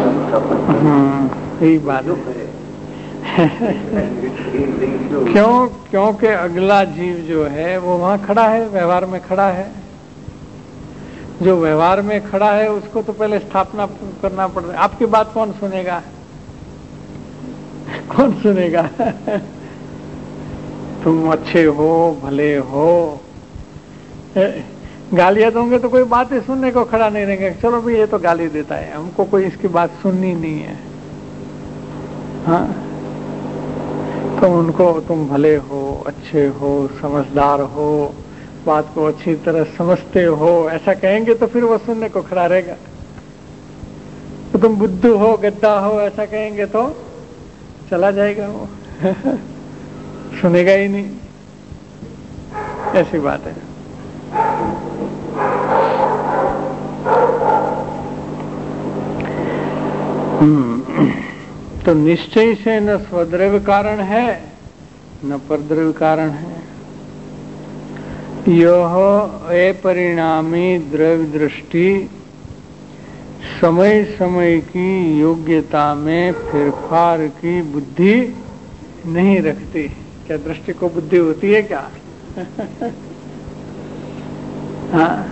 यही बात है। क्योंकि अगला जीव जो है वो वहां खड़ा है, व्यवहार में खड़ा है। जो व्यवहार में खड़ा है उसको तो पहले स्थापना करना पड़ रहा है। आपकी बात कौन सुनेगा? कौन सुनेगा? तुम अच्छे हो, भले हो, गालियां दोगे तो कोई बात ही सुनने को खड़ा नहीं रहेंगे। चलो भाई ये तो गाली देता है, हमको कोई इसकी बात सुननी नहीं है। हाँ, तो उनको तुम भले हो, अच्छे हो, समझदार हो, बात को अच्छी तरह समझते हो, ऐसा कहेंगे तो फिर वो सुनने को खड़ा रहेगा। तो तुम बुद्धू हो, गद्दा हो, ऐसा कहेंगे तो चला जाएगा वो। सुनेगा ही नहीं। ऐसी बात है। तो निश्चय से न स्वद्रव्य कारण है न परद्रव्य कारण है। यह अपरिणामी द्रव्य दृष्टि समय समय की योग्यता में फेरफार की बुद्धि नहीं रखती। क्या दृष्टि को बुद्धि होती है क्या? हाँ,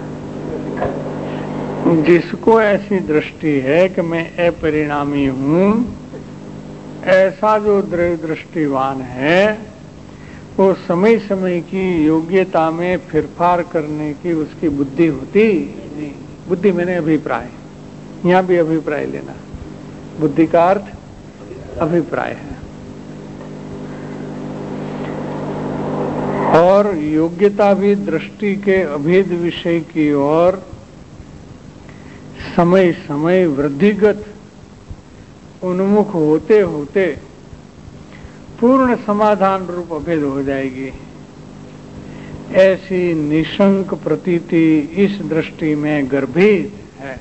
जिसको ऐसी दृष्टि है कि मैं अपरिणामी हूं, ऐसा जो द्रव्य दृष्टिवान है वो समय समय की योग्यता में फेरफार करने की उसकी बुद्धि होती नहीं। बुद्धि मैंने अभिप्राय, यहाँ भी अभिप्राय लेना। बुद्धि का अर्थ अभिप्राय है। और योग्यता भी दृष्टि के अभेद विषय की ओर समय समय वृद्धिगत उन्मुख होते होते पूर्ण समाधान रूप अभेद हो जाएगी। ऐसी निशंक प्रतीति इस दृष्टि में गर्भित है।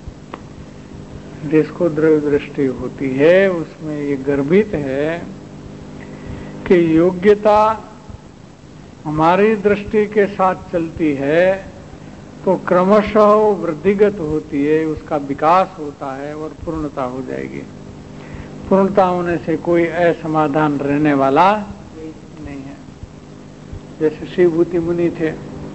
जिसको द्रव्य दृष्टि होती है उसमें ये गर्भित है कि योग्यता हमारी दृष्टि के साथ चलती है तो क्रमशः वृद्धिगत होती है, उसका विकास होता है और पूर्णता हो जाएगी। पूर्णता होने से कोई असमाधान रहने वाला नहीं है। जैसे शिवभूति मुनि थे,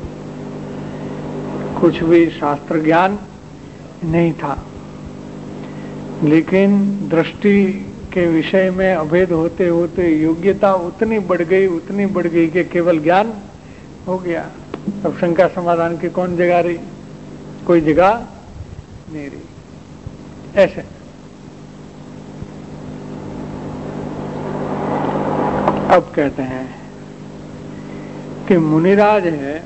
कुछ भी शास्त्र ज्ञान नहीं था, लेकिन दृष्टि के विषय में अभेद होते होते योग्यता उतनी बढ़ गई कि केवल ज्ञान हो गया। अब शंका समाधान की कौन जगह रही? कोई जगह नहीं रही। ऐसे अब कहते हैं कि मुनिराज है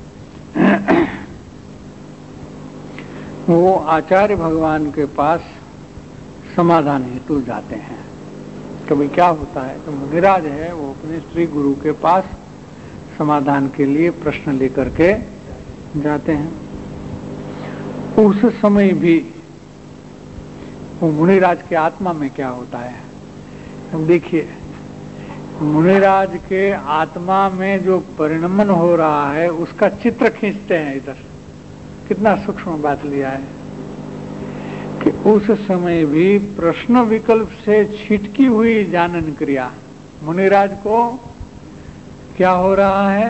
वो आचार्य भगवान के पास समाधान हेतु जाते हैं। कभी क्या होता है तो मुनिराज है वो अपने श्री गुरु के पास समाधान के लिए प्रश्न लेकर के जाते हैं। उस समय भी वो मुनिराज के आत्मा में क्या होता है, हम देखिए। मुनिराज के आत्मा में जो परिणमन हो रहा है उसका चित्र खींचते हैं इधर। कितना सूक्ष्म बात लिया है कि उस समय भी प्रश्न विकल्प से छिटकी हुई जानन क्रिया मुनिराज को क्या हो रहा है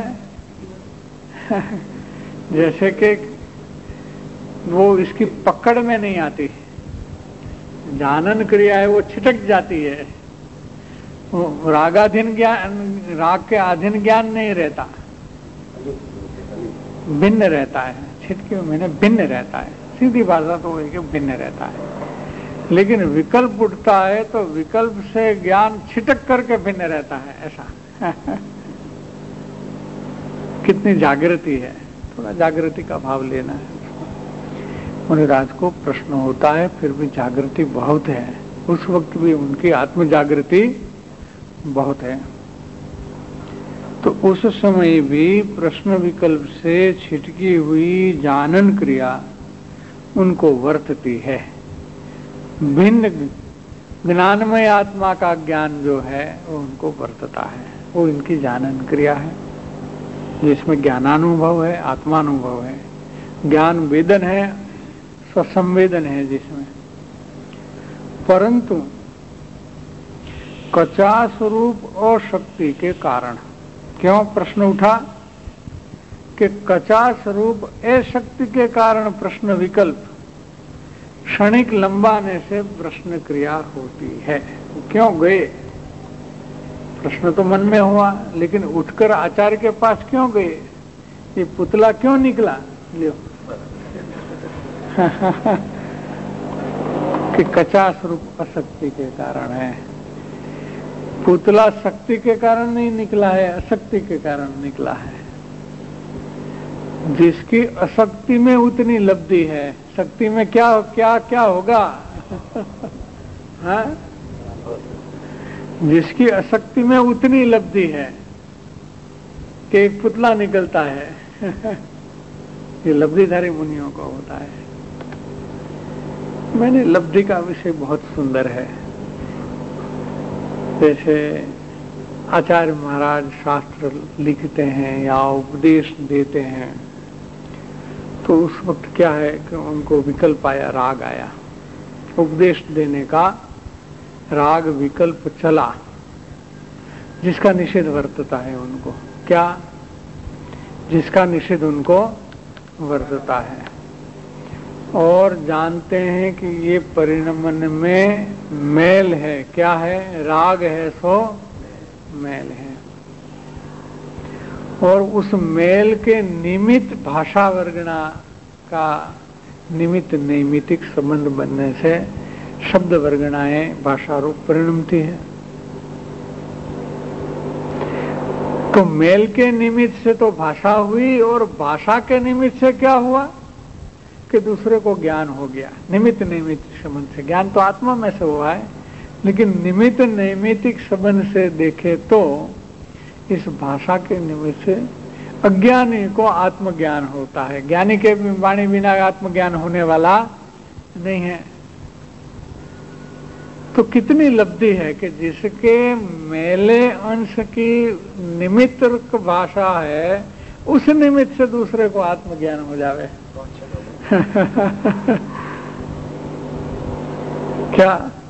जैसे कि वो इसकी पकड़ में नहीं आती। जानन क्रिया है वो छिटक जाती है। रागाधीन ज्ञान, राग के अधीन ज्ञान नहीं रहता, भिन्न रहता है। छिटकी मैंने भिन्न रहता है। सीधी भाषा तो है कि भिन्न रहता है। लेकिन विकल्प उठता है तो विकल्प से ज्ञान छिटक करके भिन्न रहता है, ऐसा कितनी जागृति है, थोड़ा जागृति का भाव लेना है। मुनिराज को प्रश्न होता है, फिर भी जागृति बहुत है, उस वक्त भी उनकी आत्म जागृति बहुत है। तो उस समय भी प्रश्न विकल्प से छिटकी हुई जानन क्रिया उनको वर्तती है। भिन्न ज्ञानमय आत्मा का ज्ञान जो है वो उनको वर्तता है, वो इनकी जानन क्रिया है, जिसमें ज्ञानानुभव है, आत्मानुभव है। ज्ञान वेदन है, स्वसंवेदन है जिसमें, परंतु कचा स्वरूप और शक्ति के कारण। क्यों प्रश्न उठा कि कचा स्वरूप अशक्ति के कारण प्रश्न विकल्प क्षणिक लंबाने से प्रश्न क्रिया होती है। क्यों गए? प्रश्न तो मन में हुआ, लेकिन उठकर आचार्य के पास क्यों गए? ये पुतला क्यों निकला? लियो कि कचा स्वरूप अशक्ति के कारण है। पुतला शक्ति के कारण नहीं निकला है, अशक्ति के कारण निकला है। जिसकी अशक्ति में उतनी लब्धि है, शक्ति में क्या क्या क्या होगा? हाँ? जिसकी अशक्ति में उतनी लब्धि है कि एक पुतला निकलता है ये लब्धिधारी मुनियों को होता है। मैंने लब्धि का विषय बहुत सुंदर है। जैसे आचार्य महाराज शास्त्र लिखते हैं या उपदेश देते हैं, तो उस वक्त क्या है कि उनको विकल्प आया, राग आया, उपदेश देने का राग विकल्प चला, जिसका निषेध वर्तता है उनको। क्या? जिसका निषेध उनको वर्तता है, और जानते हैं कि ये परिणमन में मेल है। क्या है? राग है सो मेल है, और उस मेल के निमित्त भाषा वर्गणा का निमित्त नैमितिक संबंध बनने से शब्द वर्गणाएं भाषा रूप परिणमती है। तो मेल के निमित्त से तो भाषा हुई, और भाषा के निमित्त से क्या हुआ कि दूसरे को ज्ञान हो गया। निमित्त नैमितिक संबंध से ज्ञान तो आत्मा में से हुआ है, लेकिन निमित्त नैमितिक संबंध से देखे तो इस भाषा के निमित्त से अज्ञानी को आत्मज्ञान होता है। ज्ञानी के वाणी बिना आत्मज्ञान होने वाला नहीं है। तो कितनी लब्धि है कि जिसके मेले अंश की निमित्त भाषा है, उस निमित्त से दूसरे को आत्मज्ञान हो जावे। क्या?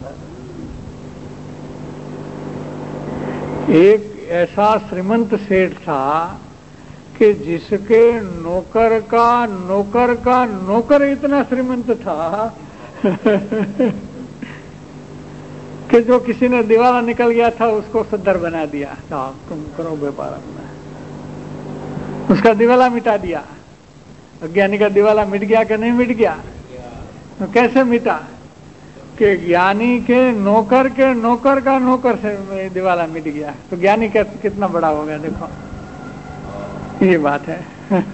एक ऐसा श्रीमंत सेठ था कि जिसके नौकर का नौकर का नौकर इतना श्रीमंत था कि जो किसी ने दिवाला निकल गया था उसको सद्दर बना दिया, तुम करो व्यापार अपना, उसका दिवाला मिटा दिया। अज्ञानी का दिवाला मिट गया कि नहीं मिट गया? तो कैसे मिटा? कि ज्ञानी के नौकर का नौकर से दिवाला मिट गया। तो ज्ञानी का कितना बड़ा हो गया, देखो ये बात है।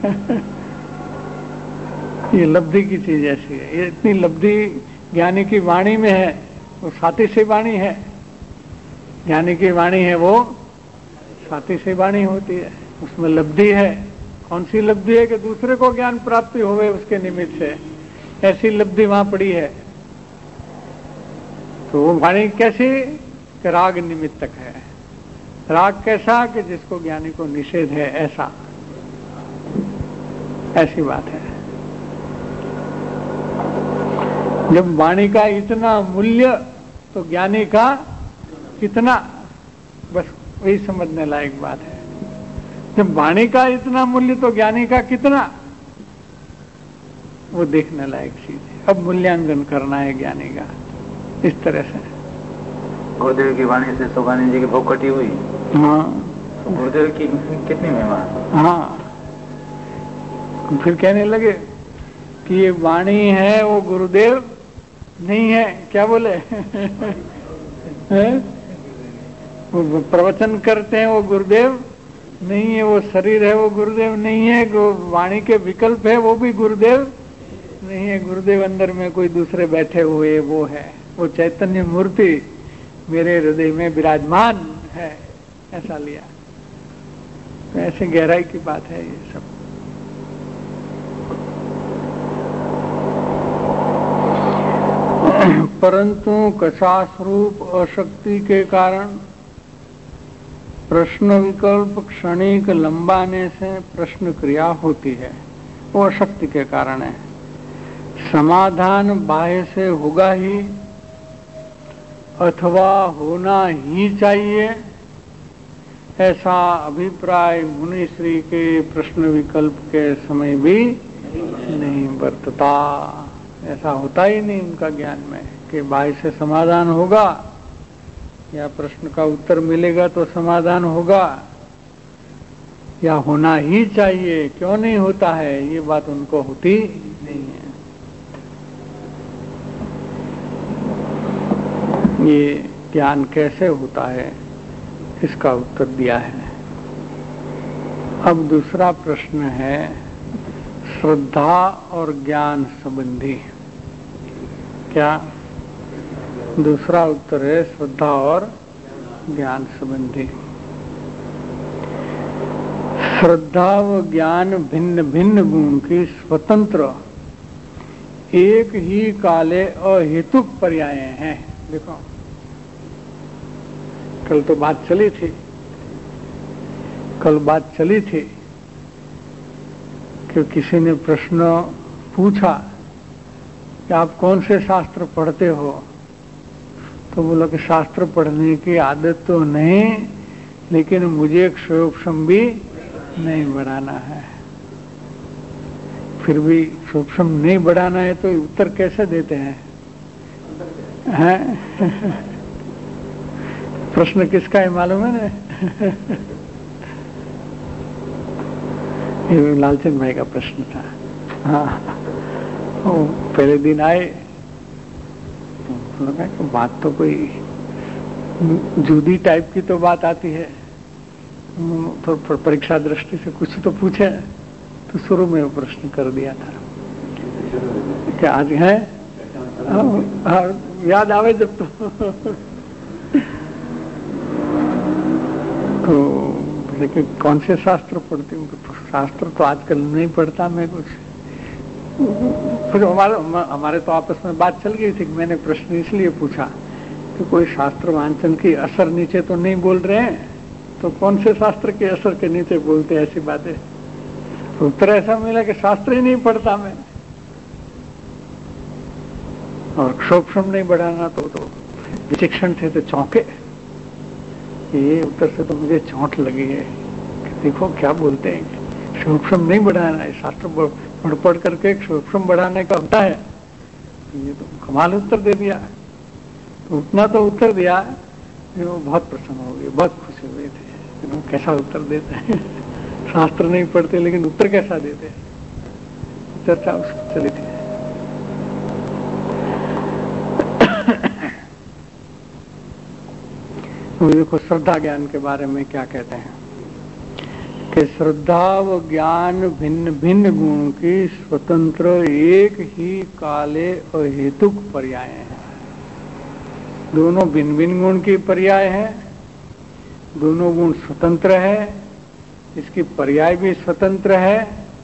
ये लब्धि की चीज ऐसी है। ये इतनी लब्धि ज्ञानी की वाणी में है, वो साथी से वाणी है। ज्ञानी की वाणी है वो साथी से वाणी होती है, उसमें लब्धि है। कौन सी लब्धि है? कि दूसरे को ज्ञान प्राप्ति होवे उसके निमित्त से, ऐसी लब्धि वहां पड़ी है। तो वो वाणी कैसी? कि राग निमित्तक है। राग कैसा? कि जिसको ज्ञानी को निषेध है, ऐसा, ऐसी बात है। जब वाणी का इतना मूल्य तो ज्ञानी का कितना, बस वही समझने लायक बात है। जब वाणी का इतना मूल्य तो ज्ञानी का कितना, वो देखने लायक चीज है। अब मूल्यांकन करना है ज्ञानी का इस तरह से। गुरुदेव की वाणी से सुगानी जी की भूख कटी हुई। हाँ, तो गुरुदेव की कितनी महिमा। हाँ, फिर कहने लगे कि ये वाणी है वो गुरुदेव नहीं है, क्या बोले? हैं? वो प्रवचन करते हैं वो गुरुदेव नहीं है, वो शरीर है वो गुरुदेव नहीं है, वाणी के विकल्प है वो भी गुरुदेव नहीं है। गुरुदेव अंदर में कोई दूसरे बैठे हुए वो है, वो चैतन्य मूर्ति मेरे हृदय में विराजमान है, ऐसा लिया। तो ऐसे गहराई की बात है ये सब। परंतु कषास्वरूप अशक्ति के कारण प्रश्न विकल्प क्षणिक लंबाने से प्रश्न क्रिया होती है, वो अशक्ति के कारण है। समाधान बाह्य से होगा ही अथवा होना ही चाहिए, ऐसा अभिप्राय मुनिश्री के प्रश्न विकल्प के समय भी नहीं बरतता। ऐसा होता ही नहीं उनका ज्ञान में कि बाह्य से समाधान होगा या प्रश्न का उत्तर मिलेगा तो समाधान होगा या होना ही चाहिए, क्यों नहीं होता है, ये बात उनको होती नहीं है। ये ज्ञान कैसे होता है इसका उत्तर दिया है। अब दूसरा प्रश्न है श्रद्धा और ज्ञान संबंधी। क्या? दूसरा उत्तर है श्रद्धा और ज्ञान संबंधी। श्रद्धा व ज्ञान भिन्न भिन्न गुण की स्वतंत्र एक ही काले अहेतुक पर्याय हैं। देखो कल तो बात चली थी कि किसी ने प्रश्न पूछा कि आप कौन से शास्त्र पढ़ते हो, तो बोला कि शास्त्र पढ़ने की आदत तो नहीं, लेकिन मुझे एक शोभशम भी नहीं बढ़ाना है। फिर भी शोभशम नहीं बढ़ाना है तो उत्तर कैसे देते हैं? प्रश्न किसका है मालूम है ना? ये लालचंद भाई का प्रश्न था। हाँ, वो पहले दिन आए तो लगा कि बात तो कोई जूदी टाइप की तो बात आती है, तो परीक्षा दृष्टि से कुछ तो पूछे, तो शुरू में वो प्रश्न कर दिया था कि आज है याद आवे जब तो लेकिन कौन से शास्त्र पढ़ती हूँ? तो शास्त्र तो आजकल नहीं पढ़ता मैं कुछ। फिर हमारे तो आपस में बात चल गई थी कि मैंने प्रश्न इसलिए पूछा कि कोई शास्त्र वांचन की असर नीचे तो नहीं बोल रहे हैं, तो कौन से शास्त्र के असर के नीचे बोलते हैं ऐसी बातें? तो उत्तर ऐसा मिला कि शास्त्र ही नहीं पढ़ता मैं, और क्षोभशम नहीं बढ़ाना तो विचक्षण थे तो चौंके। ये उत्तर से तो मुझे चोट लगी है कि देखो क्या बोलते हैं, क्षोभशम नहीं बढ़ाना है, शास्त्र पढ़ करके क्षोभशम बढ़ाने का होता है। ये तो कमाल उत्तर दे दिया। तो उतना तो उत्तर दिया, वो बहुत प्रसन्न हो गए, बहुत खुश हुए थे। वो कैसा उत्तर देते हैं, शास्त्र नहीं पढ़ते लेकिन उत्तर कैसा देते हैं। चर्चा उसकी चली थी। देखो श्रद्धा ज्ञान के बारे में क्या कहते हैं कि श्रद्धा व ज्ञान भिन्न भिन्न गुण की स्वतंत्र एक ही काले अहेतुक पर्याय हैं। दोनों भिन्न भिन्न गुण की पर्याय है, दोनों गुण स्वतंत्र है, इसकी पर्याय भी स्वतंत्र है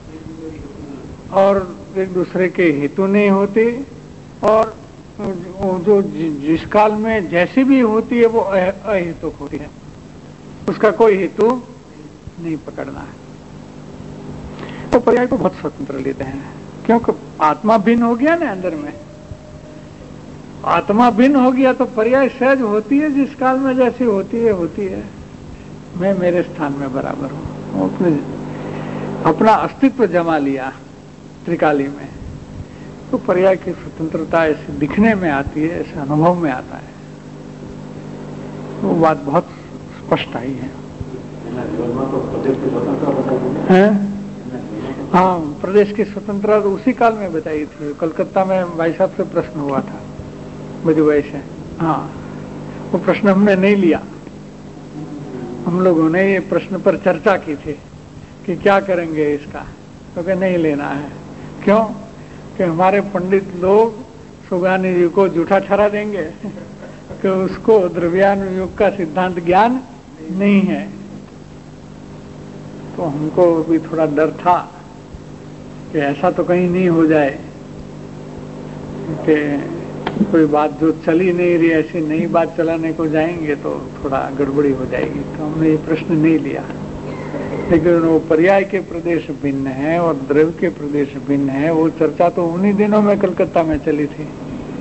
और एक दूसरे के हेतु नहीं होती, और जो जिस काल में जैसी भी होती है वो अहेतुक होती है, उसका कोई हेतु नहीं पकड़ना है। तो पर्याय को बहुत स्वतंत्र लेते हैं, क्योंकि आत्मा भिन्न हो गया ना अंदर में। आत्मा भिन्न हो गया तो पर्याय सहज होती है, जिस काल में जैसी होती है। मैं मेरे स्थान में बराबर हूँ, अपना अस्तित्व जमा लिया त्रिकाली में। तो पर्याय की स्वतंत्रता ऐसे दिखने में आती है, ऐसे अनुभव में आता है। वो बात बहुत स्पष्ट आई है। हाँ, प्रदेश की स्वतंत्रता तो उसी काल में बताई थी। कलकत्ता में भाई साहब से प्रश्न हुआ था બધું वैसे। हाँ, वो प्रश्न हमने नहीं लिया। हम लोगों ने ये प्रश्न पर चर्चा की थी कि क्या करेंगे इसका, तो क्या नहीं लेना है। क्यों? कि हमारे पंडित लोग सुगानी जी को झूठा ठहरा देंगे कि उसको द्रव्यानुयोग का सिद्धांत ज्ञान नहीं है। तो हमको भी थोड़ा डर था कि ऐसा तो कहीं नहीं हो जाए कि कोई बात जो चली नहीं रही ऐसी नई बात चलाने को जाएंगे तो थोड़ा गड़बड़ी हो जाएगी। तो हमने ये प्रश्न नहीं लिया। लेकिन वो पर्याय के प्रदेश भिन्न है और द्रव्य के प्रदेश भिन्न है, वो चर्चा तो उन्हीं दिनों में कलकत्ता में चली थी।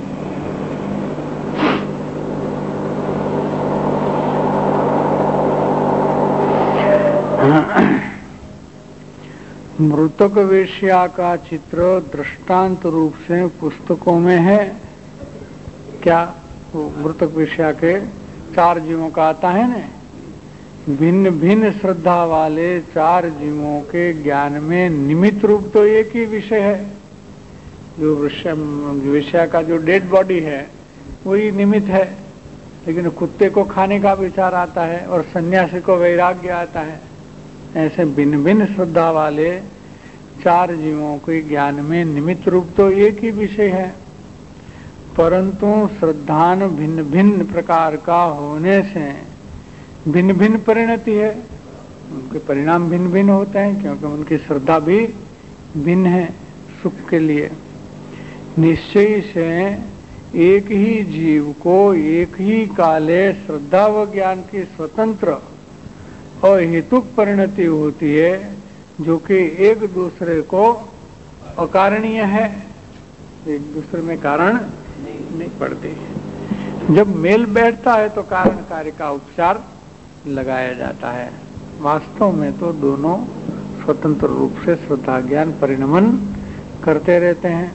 मृतक वेश्या का चित्र दृष्टांत रूप से पुस्तकों में है क्या? वो मृतक वेश्या के 4 जीवों का आता है ना, भिन्न भिन्न श्रद्धा वाले 4 जीवों के ज्ञान में निमित्त रूप तो एक ही विषय है। जो वेश्या का जो डेड बॉडी है वही निमित्त है, लेकिन कुत्ते को खाने का विचार आता है और सन्यासी को वैराग्य आता है। ऐसे भिन्न भिन्न श्रद्धा वाले 4 जीवों के ज्ञान में निमित्त रूप तो एक ही विषय है, परंतु श्रद्धान भिन्न भिन्न प्रकार का होने से भिन्न भिन्न परिणति है। उनके परिणाम भिन्न भिन्न होते हैं क्योंकि उनकी श्रद्धा भी भिन्न है सुख के लिए। निश्चय से एक ही जीव को एक ही काले श्रद्धा व ज्ञान की स्वतंत्र और हेतुक परिणति होती है, जो कि एक दूसरे को अकारणीय है, एक दूसरे में कारण नहीं पड़ती। जब मेल बैठता है तो कारण कार्य का उपचार लगाया जाता है। वास्तव में तो दोनों स्वतंत्र रूप से श्रद्धा ज्ञान परिणमन करते रहते हैं।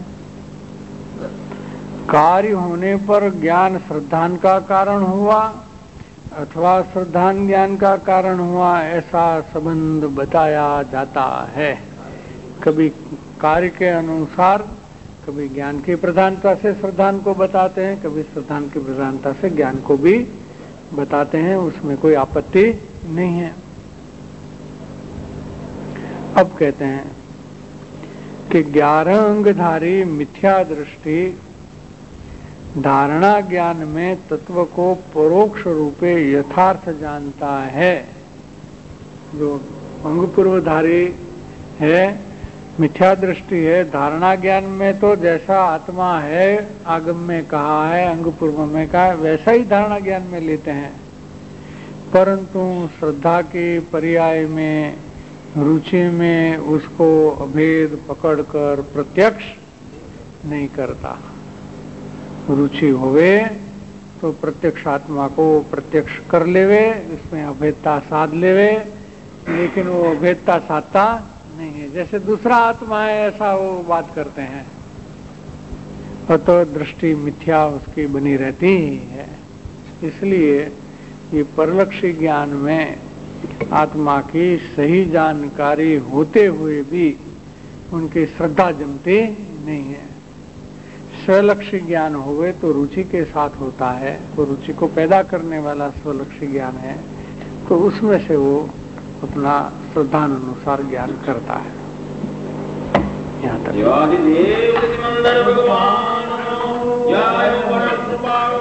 कार्य होने पर ज्ञान श्रद्धान का कारण हुआ अथवा श्रद्धान ज्ञान का कारण हुआ, ऐसा संबंध बताया जाता है। कभी कार्य के अनुसार, कभी ज्ञान की प्रधानता से श्रद्धान को बताते हैं, कभी श्रद्धान की प्रधानता से ज्ञान को भी बताते हैं, उसमें कोई आपत्ति नहीं है। अब कहते हैं कि 11 अंगधारी मिथ्या दृष्टि धारणा ज्ञान में तत्व को परोक्ष रूपे यथार्थ जानता है। जो अंग पूर्वधारी है, मिथ्या दृष्टि है, धारणा ज्ञान में तो जैसा आत्मा है आगम में कहा है, अंग पूर्व में कहा है, वैसा ही धारणा ज्ञान में लेते हैं, परंतु श्रद्धा के पर्याय में, रुचि में उसको अभेद पकड़कर प्रत्यक्ष नहीं करता। रुचि होवे तो प्रत्यक्ष आत्मा को प्रत्यक्ष कर लेवे, इसमें अभेदता साध लेवे, लेकिन वो अभेदता साधता नहीं है। जैसे दूसरा आत्मा है ऐसा वो बात करते हैं, तो दृष्टि मिथ्या उसकी बनी रहती है। इसलिए ये परलक्षी ज्ञान में आत्मा की सही जानकारी होते हुए भी उनकी श्रद्धा जमती नहीं है। स्वलक्षी ज्ञान होवे तो रुचि के साथ होता है, तो रुचि को पैदा करने वाला स्वलक्षी ज्ञान है, तो उसमें से वो अपना श्रद्धानुसार ज्ञान करता है। यहाँ तक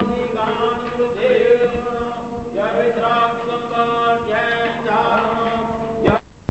जय